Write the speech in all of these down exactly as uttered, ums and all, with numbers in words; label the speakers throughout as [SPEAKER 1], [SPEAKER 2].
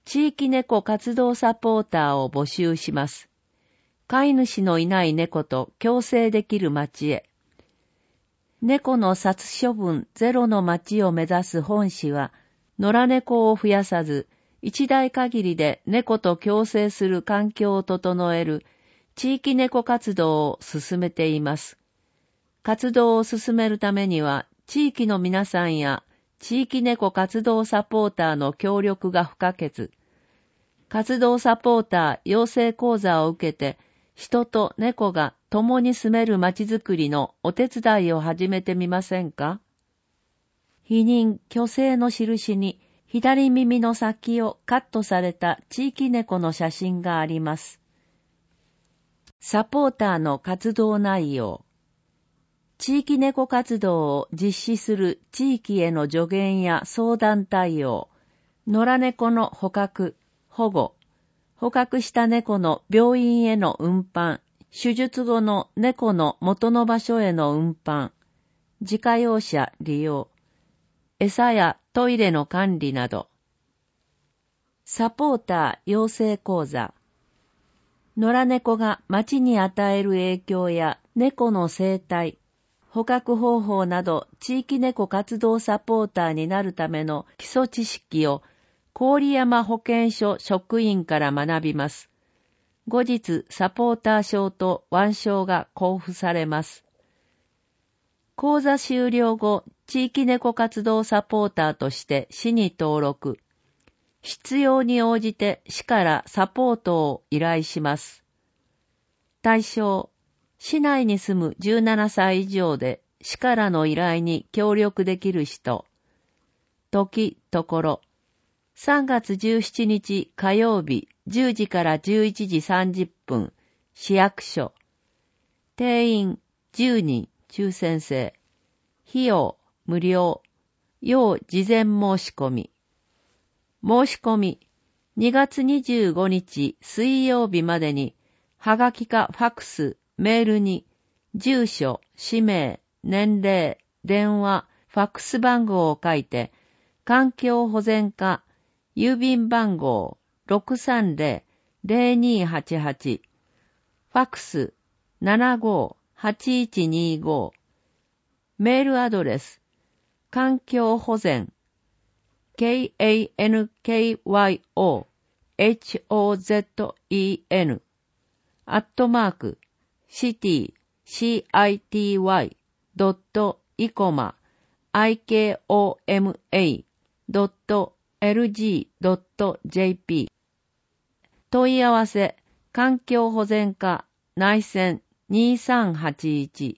[SPEAKER 1] 地域猫活動サポーターを募集します。飼い主のいない猫と共生できる町へ。猫の殺処分ゼロの町を目指す本市は、野良猫を増やさず、一代限りで猫と共生する環境を整える地域猫活動を進めています。活動を進めるためには、地域の皆さんや地域猫活動サポーターの協力が不可欠。活動サポーター養成講座を受けて、人と猫が共に住める街づくりのお手伝いを始めてみませんか？避妊・去勢の印に左耳の先をカットされた地域猫の写真があります。サポーターの活動内容。地域猫活動を実施する地域への助言や相談対応、野良猫の捕獲、保護、捕獲した猫の病院への運搬、手術後の猫の元の場所への運搬、自家用車利用、餌やトイレの管理など。サポーター養成講座。野良猫が町に与える影響や猫の生態、捕獲方法など地域猫活動サポーターになるための基礎知識を郡山保健所職員から学びます。後日サポーター証と腕章が交付されます。講座終了後、地域猫活動サポーターとして市に登録。必要に応じて市からサポートを依頼します。対象、市内に住むじゅうななさい以上で市からの依頼に協力できる人。時、ところ。さんがつじゅうしちにち火曜日じゅうじからじゅういちじさんじゅっぷん、市役所。定員じゅうにん、抽選制。費用無料。要事前申し込み。申し込み、にがつにじゅうごにち水曜日までに、はがきかファクス、メールに、住所、氏名、年齢、電話、ファックス番号を書いて、環境保全課、郵便番号 ろくさんぜろ ぜろにはちはち、ファックス ななごはちいちにご、メールアドレス、環境保全、ケーエーエヌケーワイオーエイチオーゼットイーエヌ、アットマーク、シティ、シティ、ドット、イコマ、アイケーオーエムエー、ドット、エルジー、ドット、ジェーピー。問い合わせ、環境保全課、内線にさんはちいち。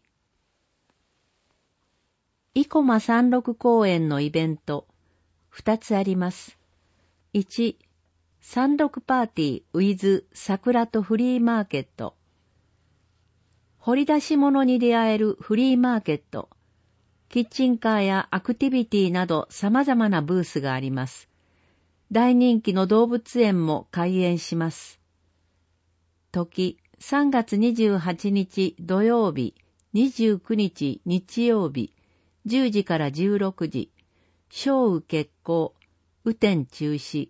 [SPEAKER 1] イコマさんじゅうろく公園のイベント、二つあります。いち、さんじゅうろくパーティー with 桜とフリーマーケット。掘り出し物に出会えるフリーマーケット。キッチンカーやアクティビティなど様々なブースがあります。大人気の動物園も開園します。時、さんがつにじゅうはちにち土曜日、にじゅうくにち日曜日、じゅうじからじゅうろくじ、小雨決行、雨天中止。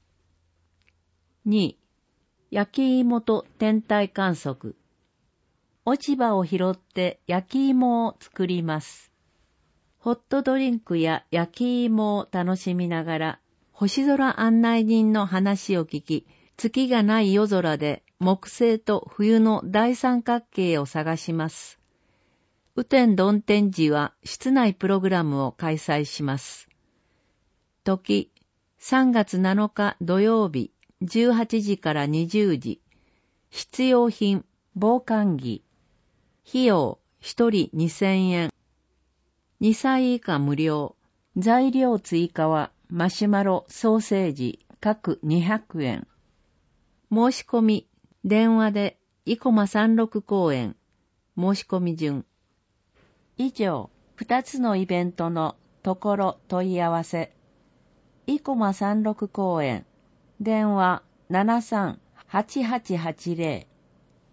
[SPEAKER 1] に、焼き芋と天体観測。落ち葉を拾って焼き芋を作ります。ホットドリンクや焼き芋を楽しみながら、星空案内人の話を聞き、月がない夜空で木星と冬の大三角形を探します。雨天曇天時は室内プログラムを開催します。時、さんがつなのか土曜日、じゅうはちじからにじゅうじ、必要品、防寒着。費用、ひとりにせんえん。にさい以下無料。材料追加は、マシュマロ、ソーセージ、各にひゃくえん。申し込み、電話で、イコマさんじゅうろく公園。申し込み順。以上、二つのイベントのところ問い合わせ。イコマさんじゅうろく公園。電話 ななさんはちはちはちぜろ。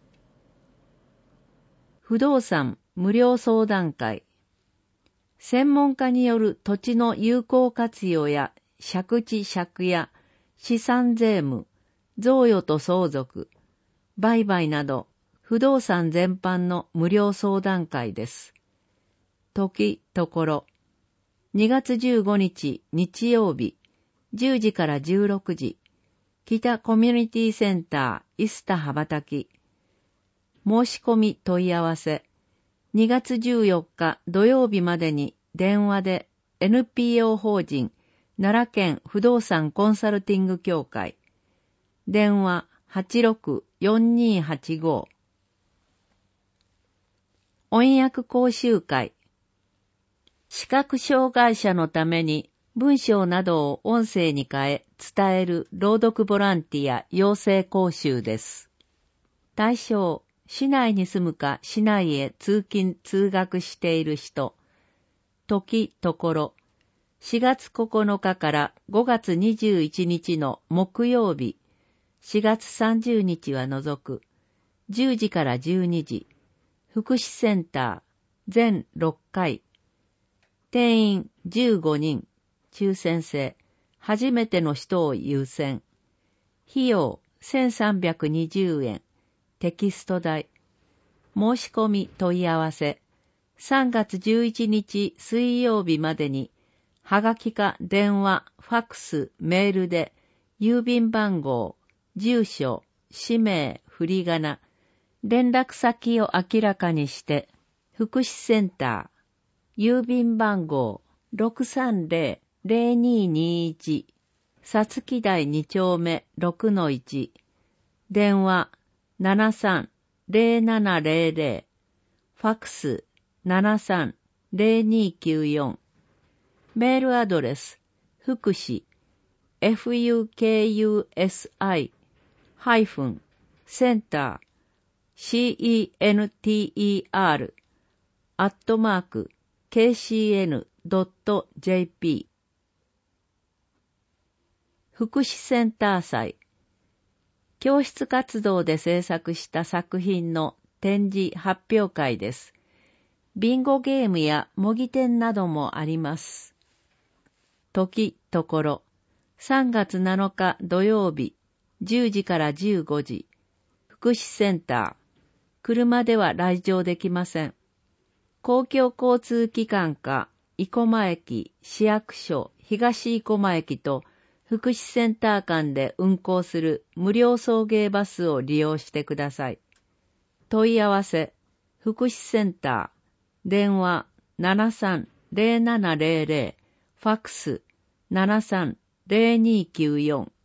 [SPEAKER 1] 不動産無料相談会。専門家による土地の有効活用や借地借家、 資産税務、贈与と相続、売買など、不動産全般の無料相談会です。時、ところ。にがつじゅうごにち日曜日、じゅうじからじゅうろくじ、北コミュニティセンター、イスタ羽ばたき。申し込み問い合わせ。にがつじゅうよっか土曜日までに電話で エヌピーオー 法人奈良県不動産コンサルティング協会。電話 はちろくよんにーはちご。音訳講習会。視覚障害者のために文章などを音声に変え伝える朗読ボランティア養成講習です。対象、市内に住むか市内へ通勤通学している人。時、ところ。しがつここのかからごがつにじゅういちにちの木曜日、しがつさんじゅうにちは除く、じゅうじからじゅうにじ、福祉センター、全ろっかい。定員じゅうごにん、抽選制、初めての人を優先。費用せんさんびゃくにじゅうえん、テキスト代。申し込み問い合わせ。さんがつじゅういちにち水曜日までに、はがきか電話、ファックス、メールで、郵便番号、住所、氏名、振り仮名、連絡先を明らかにして、福祉センター、郵便番号 ろくさんぜろ ぜろにーにーいち、さつき台に丁目 ろくのいち、電話 ななさんぜろななぜろぜろ、ファックス ななさんぜろにーきゅうよん、メールアドレス、福祉、フユケーユーエスアイ、ハイフン、センター、シーイーエヌティーイーアール、アットマーク、ケーシーエヌドットジェーピー。福祉センター祭。教室活動で制作した作品の展示発表会です。ビンゴゲームや模擬店などもあります。時、ところ。さんがつなのか土曜日、じゅうじからじゅうごじ。福祉センター。車では来場できません。公共交通機関か、生駒駅、市役所、東生駒駅と福祉センター間で運行する無料送迎バスを利用してください。問い合わせ、福祉センター、電話 ななさんぜろななぜろぜろ、ファックス ななさんぜろにーきゅうよん。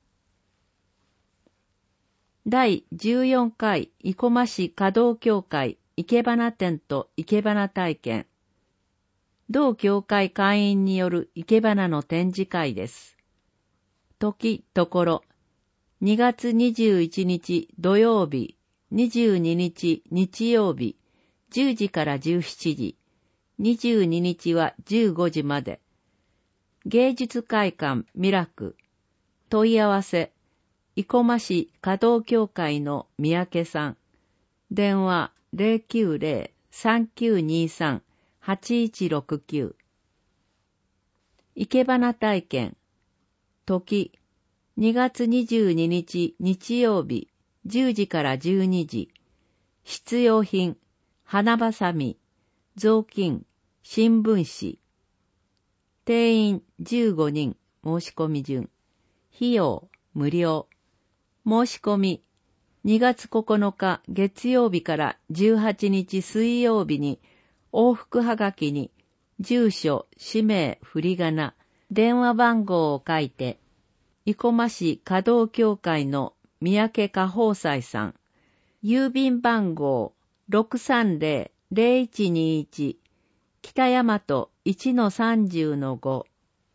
[SPEAKER 1] だいじゅうよんかい生駒市華道協会生け花展と生け花体験。同協会会員による生け花の展示会です。時、ところ。にがつにじゅういちにち土曜日、にじゅうににち日曜日、じゅうじからじゅうしちじ、にじゅうににちはじゅうごじまで。芸術会館ミラク。問い合わせ。生駒市華道協会の三宅さん。電話 ゼロきゅうゼロ さんきゅうにさん はちいちろくきゅう。生け花体験。時。にがつにじゅうににち日曜日、じゅうじからじゅうにじ。必要品、花ばさみ、雑巾、新聞紙。定員じゅうごにん、申し込み順。費用、無料。申し込み、にがつここのか月曜日からじゅうはちにち水曜日に、往復はがきに、住所、氏名、振り仮名、電話番号を書いて、生駒市華道協会の三宅花宝斎さん、郵便番号 ろくさんぜろ ぜろいちにいち、北大和 いちのさんじゅうのご。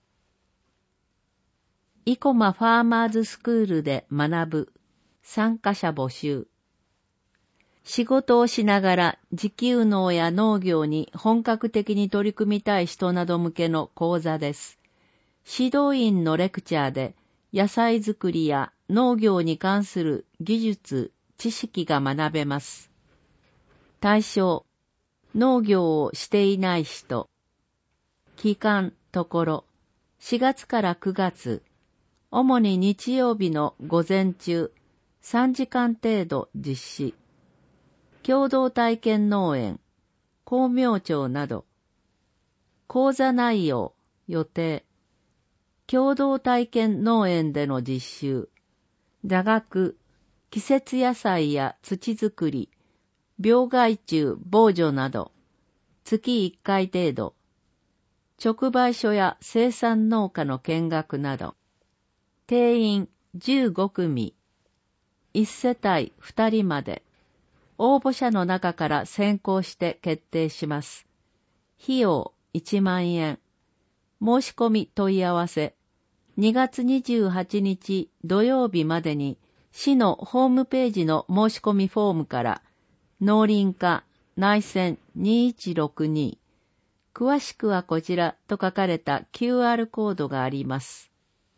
[SPEAKER 1] 生駒ファーマーズスクールで学ぶ。参加者募集。仕事をしながら自給農や農業に本格的に取り組みたい人など向けの講座です。指導員のレクチャーで野菜作りや農業に関する技術、知識が学べます。対象、農業をしていない人。期間、ところ、しがつからくがつ。 主に日曜日の午前中、さんじかん程度実施。共同体験農園、光明町など。講座内容、予定。共同体験農園での実習。座学、季節野菜や土作り、病害虫防除など。月いっかい程度。直売所や生産農家の見学など。定員じゅうごくみ。いち世帯ふたりまで。応募者の中から選考して決定します。費用いちまんえん。申し込み問い合わせ。にがつにじゅうはちにち土曜日までに市のホームページの申し込みフォームから農林課内線にいちろくに。詳しくはこちらと書かれた キューアール コードがあります。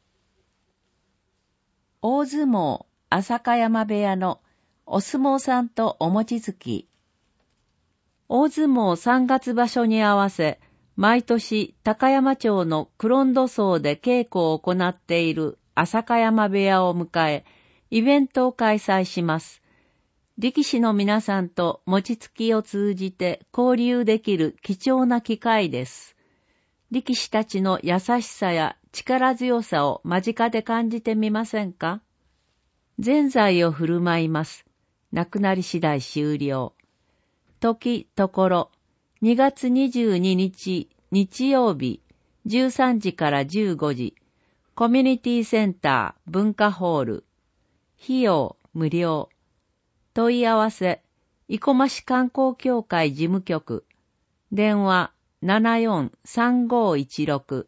[SPEAKER 1] 大相撲浅香山部屋のお相撲さんとお餅つき。大相撲さんがつ場所に合わせ、毎年高山町の黒ンド荘で稽古を行っている浅香山部屋を迎え、イベントを開催します。力士の皆さんと餅つきを通じて交流できる貴重な機会です。力士たちの優しさや力強さを間近で感じてみませんか？ぜんざいを振る舞います。なくなり次第終了。時、ところ、にがつにじゅうににち日曜日じゅうさんじからじゅうごじ、コミュニティセンター文化ホール。費用無料。問い合わせ、生駒市観光協会事務局。電話 ななよんさんごいちろく。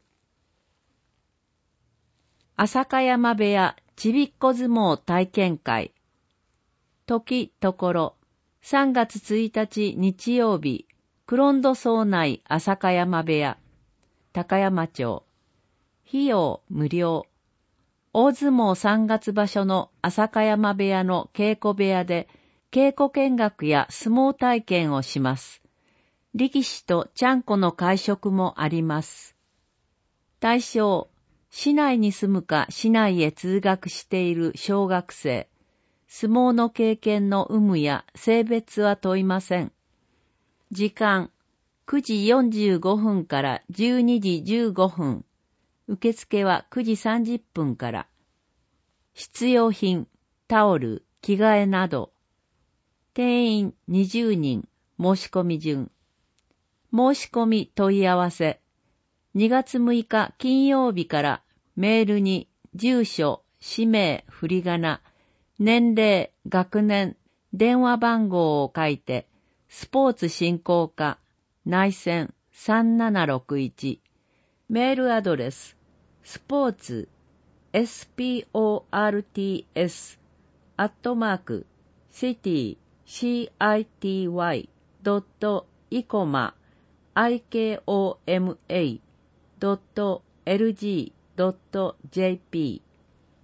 [SPEAKER 1] 浅香山部屋ちびっこ相撲体験会。時、ところ、さんがつついたち日曜日、黒ンド荘内浅香山部屋、高山町。費用無料。大相撲さんがつ場所の浅香山部屋の稽古部屋で、稽古見学や相撲体験をします。力士とちゃんこの会食もあります。対象、市内に住むか市内へ通学している小学生。相撲の経験の有無や性別は問いません。時間、くじよんじゅうごふんからじゅうにじじゅうごふん。受付はくじさんじゅっぷんから。必要品、タオル、着替えなど。定員にじゅうにん、申し込み順。申し込み問い合わせ。にがつむいか金曜日からメールに住所、氏名、振り仮名、年齢、学年、電話番号を書いて、スポーツ振興課、内線さんななろくいち。メールアドレス、スポーツ、エスピーオーアールティーエス、アットマーク、シティ、シーアイティーワイ、ドット、イコマ、アイケーオーエムエー、ドット、エルジー、ドット、ジェーピー。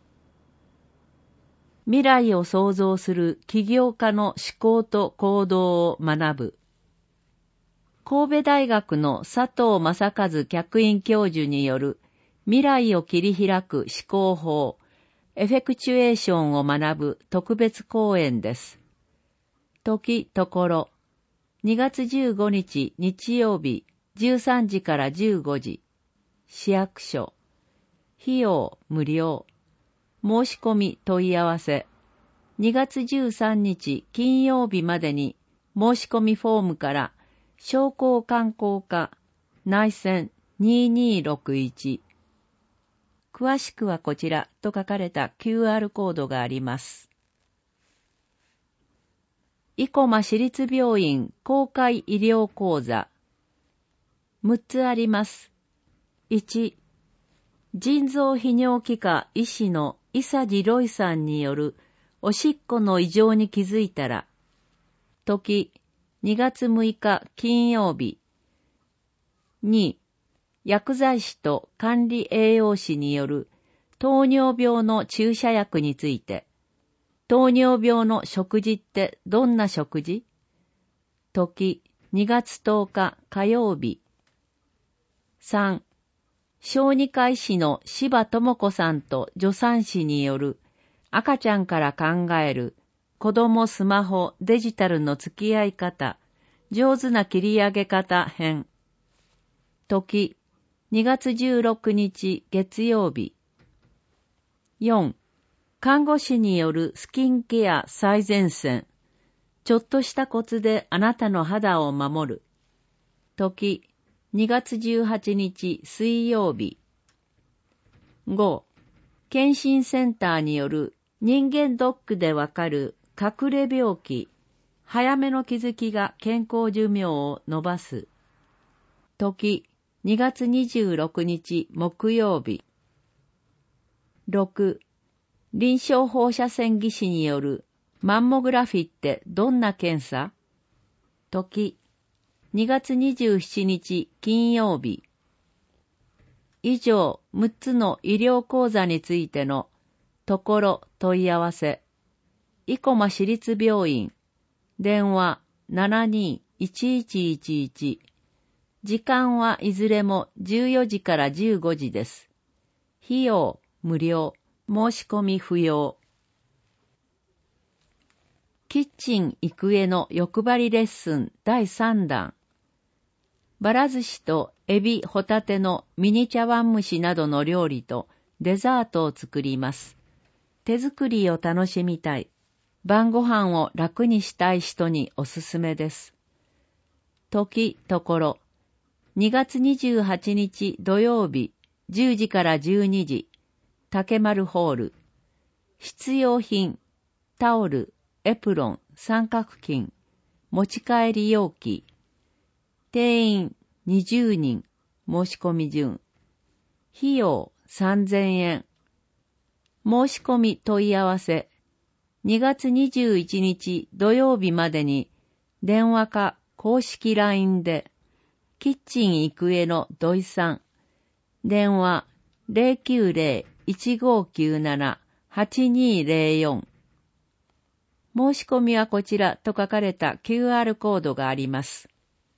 [SPEAKER 1] 未来を創造する起業家の思考と行動を学ぶ。神戸大学の佐藤正和客員教授による未来を切り開く思考法、エフェクチュエーションを学ぶ特別講演です。時、ところ、にがつじゅうごにち日曜日じゅうさんじからじゅうごじ、市役所。費用無料。申し込み問い合わせ。にがつじゅうさんにち金曜日までに申し込みフォームから商工観光課内線ににろくいち。詳しくはこちらと書かれた キューアール コードがあります。生駒市立病院公開医療講座。むっつあります。いち、腎臓泌尿器科医師の伊佐治ロイさんによるおしっこの異常に気づいたら。時、にがつむいか金曜日。に、薬剤師と管理栄養士による糖尿病の注射薬について。糖尿病の食事ってどんな食事？時、にがつとおか火曜日。さん、 小児科医師の柴智子さんと助産師による赤ちゃんから考える子供スマホデジタルの付き合い方、上手な切り上げ方編。時、にがつじゅうろくにち月曜日。よん. 看護師によるスキンケア最前線。ちょっとしたコツであなたの肌を守る。時、にがつじゅうはちにち水曜日。ご. 検診センターによる人間ドックでわかる隠れ病気、早めの気づきが健康寿命を伸ばす。時、にがつにじゅうろくにち木曜日。ろく. 臨床放射線技師によるマンモグラフィってどんな検査？時、にがつにじゅうしちにち金曜日。以上むっつの医療講座についてのところ問い合わせ。生駒市立病院。電話 ななにーいちいちいちいち。時間はいずれもじゅうよじからじゅうごじです。費用無料。申し込み不要。キッチン育恵の欲張りレッスンだいさんだん。ばら寿司とエビ、ホタテのミニ茶碗蒸しなどの料理とデザートを作ります。手作りを楽しみたい。晩ご飯を楽にしたい人におすすめです。時、ところ。にがつにじゅうはちにち土曜日じゅうじからじゅうにじ。竹丸ホール。必要品、タオル、エプロン、三角巾、持ち帰り容器。定員にじゅうにん、申し込み順。費用さんぜんえん。申し込み問い合わせ。にがつにじゅういちにち土曜日までに電話か公式 ライン でキッチン育恵の土井さん。電話 ゼロきゅうゼロ いちごきゅうなな はちにゼロよん。申し込みはこちらと書かれた キューアール コードがあります。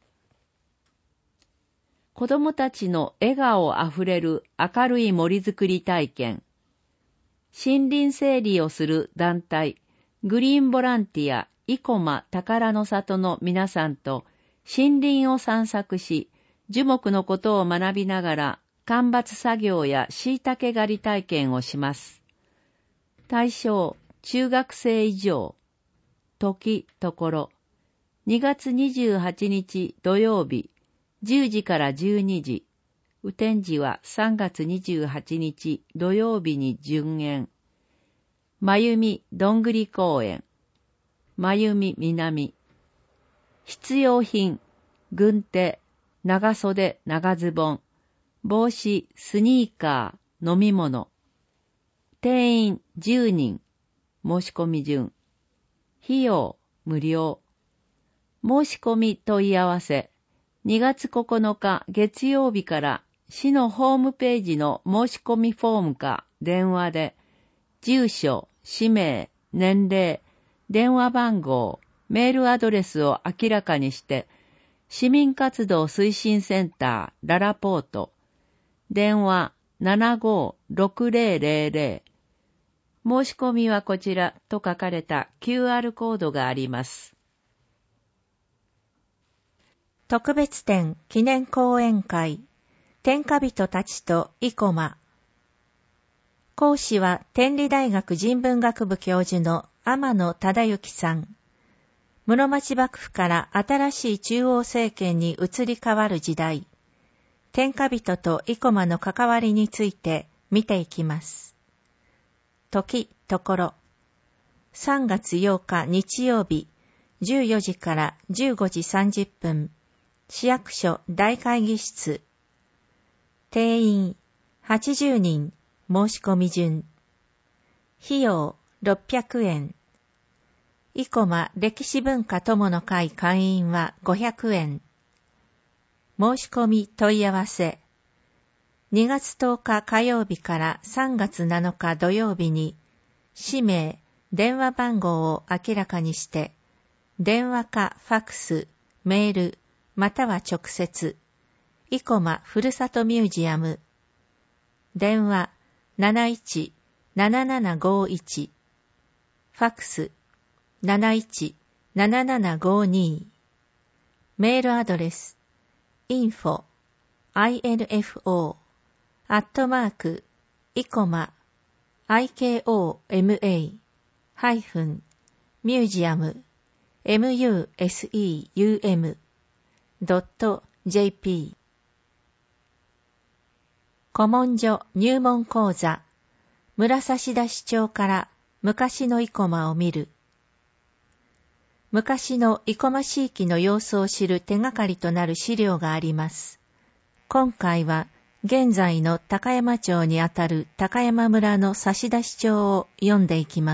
[SPEAKER 1] 子どもたちの笑顔あふれる明るい森づくり体験。森林整理をする団体、グリーンボランティア、生駒宝の里の皆さんと森林を散策し、樹木のことを学びながら、間伐作業や椎茸狩り体験をします。対象、中学生以上。時、ところ。にがつにじゅうはちにち土曜日、じゅうじからじゅうにじ。雨天時はさんがつにじゅうはちにち土曜日に順延。まゆみどんぐり公園。まゆみ南。必要品、軍手、長袖、長ズボン。帽子、スニーカー、飲み物。定員じゅうにん。申し込み順。費用無料。申し込み問い合わせ。にがつここのか月曜日から市のホームページの申し込みフォームか電話で、住所、氏名、年齢、電話番号、メールアドレスを明らかにして、市民活動推進センターララポート、電話 ななごーろくゼロゼロゼロ。申し込みはこちらと書かれた キューアール コードがあります。
[SPEAKER 2] 特別展記念講演会、天下人たちと生駒。講師は天理大学人文学部教授の天野忠之さん。室町幕府から新しい中央政権に移り変わる時代、天下人と生駒の関わりについて見ていきます。時、ところ。さんがつようか日曜日、じゅうよじからじゅうごじさんじゅっぷん、市役所大会議室。定員はちじゅうにん、申し込み順。費用ろっぴゃくえん。生駒歴史文化友の会会員はごひゃくえん。申し込み問い合わせ。にがつとおか火曜日からさんがつなのか土曜日に、氏名、電話番号を明らかにして、電話かファクス、メール、または直接、生駒ふるさとミュージアム、 電話 なないち ななななごいち、ファックス なないち ななななごに、メールアドレス インフォ アイエヌエフオー アットマーク イコマ アイケーオーエムエー ハイフン ミュージアム ミュージアム ドット ジェーピー。 古文書入門講座、村差出帳から昔の生駒を見る。昔の生駒地域の様子を知る手がかりとなる資料があります。今回は現在の高山町にあたる高山村の差出帳を読んでいきます。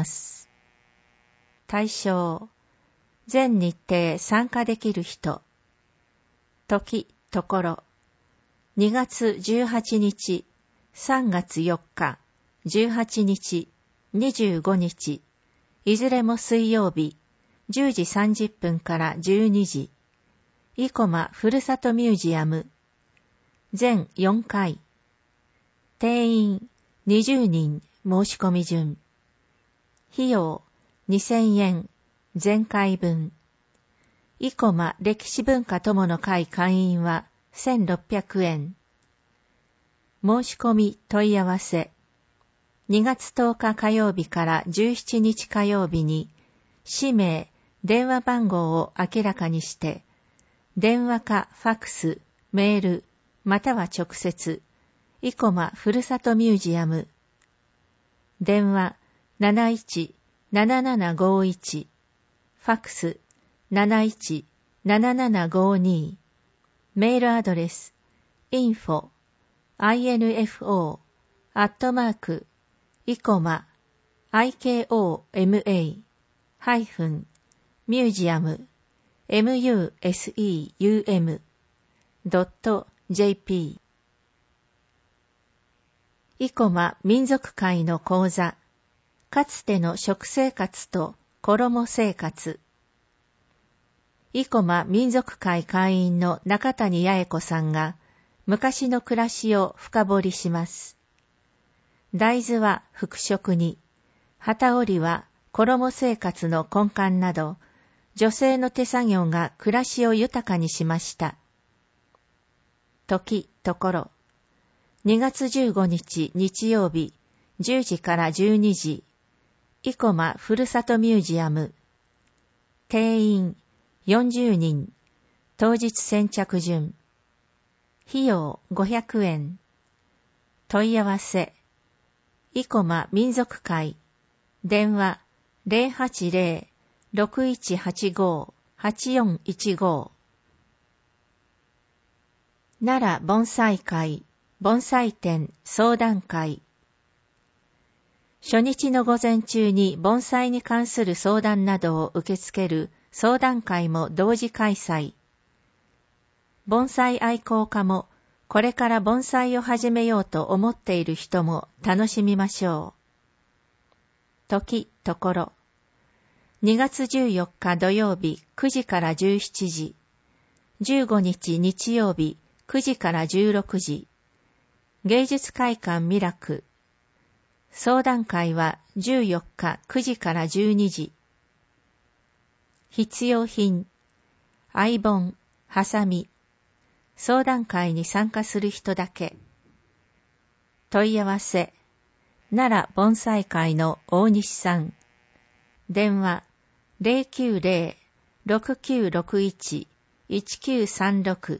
[SPEAKER 2] 対象、全日程参加できる人。時、ところ。にがつじゅうはちにち、さんがつよっか、じゅうはちにち、にじゅうごにち、いずれも水曜日、じゅうじさんじゅっぷんからじゅうにじ、生駒ふるさとミュージアム、全よんかい、定員にじゅうにん申し込み順、費用にせんえん、全回分、生駒歴史文化友の会会員はせんろっぴゃくえん。申し込み問い合わせ。にがつとおか火曜日からじゅうしちにち火曜日に、氏名、電話番号を明らかにして、電話かファックス、メール、または直接、生駒ふるさとミュージアム。電話 なないち ななななごいち、ファックス なないち ななななごに、メールアドレス インフォ アイエヌエフオー アットマーク イコマ アイケーオーエムエー ハイフン ミュージアム ミュージアム ドット ジェーピー。生駒民族会の講座、かつての食生活と衣生活。生駒民族会会員の中谷八重子さんが昔の暮らしを深掘りします。大豆は服飾に、機織りは衣生活の根幹など、女性の手作業が暮らしを豊かにしました。時、ところ。にがつじゅうごにち日曜日、じゅうじからじゅうにじ、生駒ふるさとミュージアム。定員よんじゅうにん、当日先着順。費用ごひゃくえん。問い合わせ。生駒民族会。電話 ゼロはちゼロ ろくいちはちご はちよんいちご。奈良盆栽会、盆栽展相談会。初日の午前中に盆栽に関する相談などを受け付ける相談会も同時開催。盆栽愛好家もこれから盆栽を始めようと思っている人も楽しみましょう。時、ところ。にがつじゅうよっか土曜日くじからじゅうしちじ。じゅうごにち日曜日くじからじゅうろくじ。芸術会館ミラク。相談会はじゅうよっかくじからじゅうにじ。必要品、アイボン、ハサミ。相談会に参加する人だけ。問い合わせ、奈良盆栽会の大西さん。電話 ゼロきゅうゼロ ろくきゅうろくいち いちきゅうさんろく。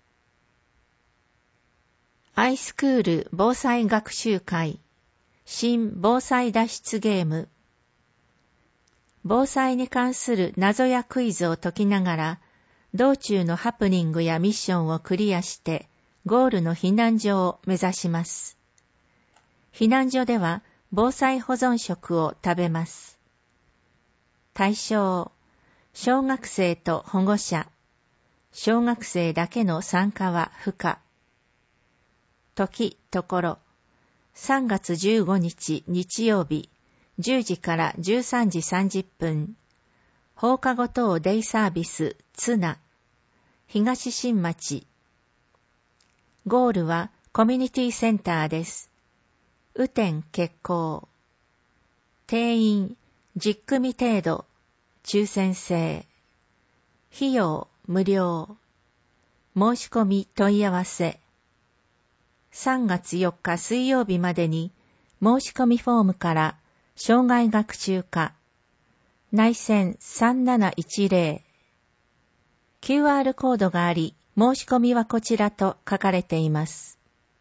[SPEAKER 2] アイスクール防災学習会、新防災脱出ゲーム。防災に関する謎やクイズを解きながら、道中のハプニングやミッションをクリアして、ゴールの避難所を目指します。避難所では、防災保存食を食べます。対象、小学生と保護者。小学生だけの参加は不可。時、ところ。さんがつじゅうごにち日曜日、じゅうじからじゅうさんじさんじゅっぷん。放課後等デイサービス、ツナ。東新町。ゴールはコミュニティセンターです。 雨天決行。定員じゅっ組程度、抽選制。費用無料。申し込み問い合わせ。さんがつよっか水曜日までに申し込みフォームから生涯学習科内線さんなないちぜろ キューアール コードがあり、申し込みはこちらと書かれています。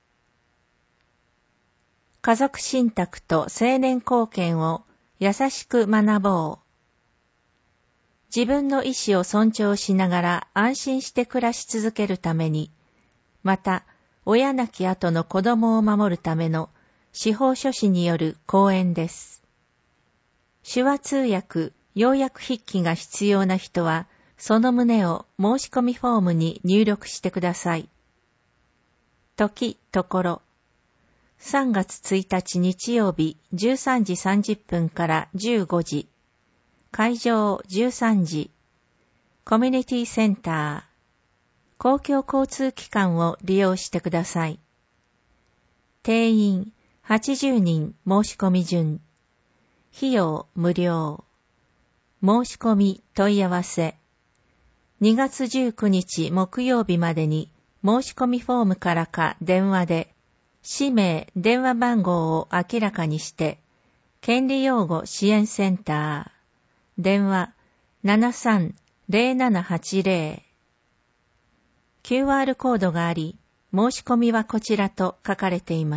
[SPEAKER 2] 家族信託と成年後見を優しく学ぼう。自分の意思を尊重しながら安心して暮らし続けるために、また親亡き後の子供を守るための司法書士による講演です。手話通訳、要約筆記が必要な人は、その旨を申し込みフォームに入力してください。時、ところ。さんがつついたち日曜日じゅうさんじさんじゅっぷんからじゅうごじ。会場じゅうさんじ。コミュニティセンター。公共交通機関を利用してください。定員はちじゅうにん申し込み順。費用無料。申し込み問い合わせ。にがつじゅうくにち木曜日までに申し込みフォームからか電話で、氏名、電話番号を明らかにして、権利擁護支援センター、電話 ななさんぜろななはちぜろ。キューアール コードがあり、申し込みはこちらと書かれています。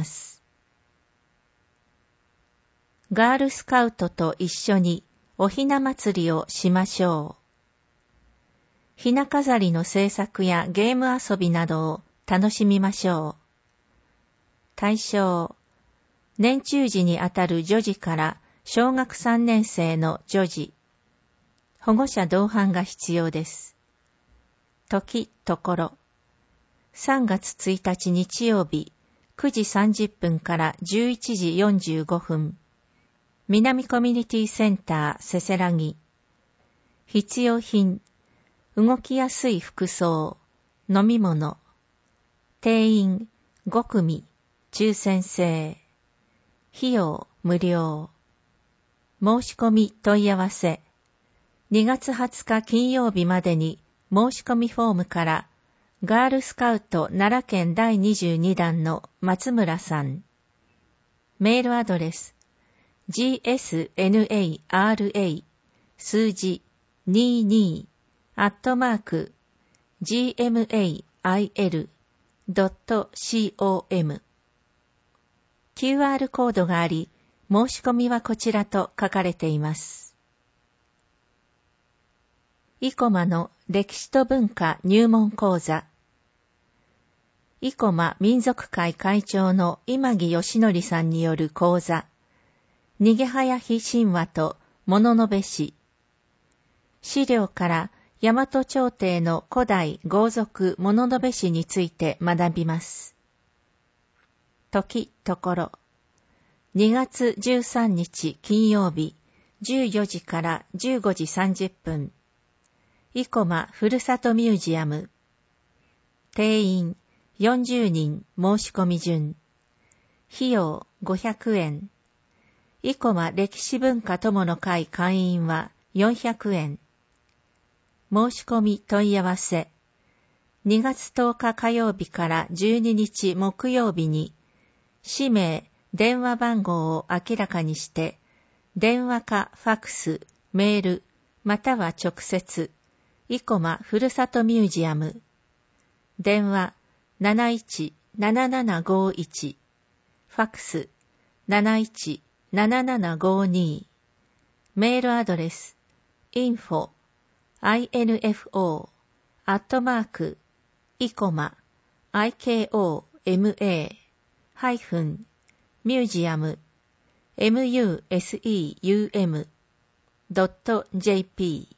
[SPEAKER 2] ガールスカウトと一緒におひな祭りをしましょう。ひな飾りの制作やゲーム遊びなどを楽しみましょう。対象、年中時にあたる女児から小学さんねん生の女児。保護者同伴が必要です。時、ところ。さんがつついたち日曜日くじさんじゅっぷんからじゅういちじよんじゅうごふん。南コミュニティセンターせせらぎ。必要品。動きやすい服装、飲み物。定員ご組、抽選制。費用無料。申し込み問い合わせ。にがつはつか金曜日までに申し込みフォームからガールスカウト奈良県だいにじゅうにだんの松村さん。メールアドレス ジーエスエヌエーアールエー 数字にじゅうにアットマーク ジーエムエーアイエルドットコム キューアール コードがあり、申し込みはこちらと書かれています。生駒の歴史と文化入門講座。生駒民族会会長の今木義則さんによる講座。逃げ早日神話と物部氏。資料から大和朝廷の古代豪族物部氏について学びます。時、ところ。にがつじゅうさんにち金曜日じゅうよじからじゅうごじさんじゅっぷん。生駒ふるさとミュージアム。定員よんじゅうにん申し込み順。費用ごひゃくえん。生駒歴史文化友の会会員はよんひゃくえん。申し込み問い合わせ。にがつとおか火曜日からじゅうににち木曜日に、氏名、電話番号を明らかにして、電話かファクス、メール、または直接、生駒ふるさとミュージアム。電話なないちななななごいち、ファクスなないちななななごに、メールアドレス インフォ アイエヌエフオー アットマーク イコマ アイケーオーエムエー ハイフン ミュージアム ミュージアム ドット ジェーピー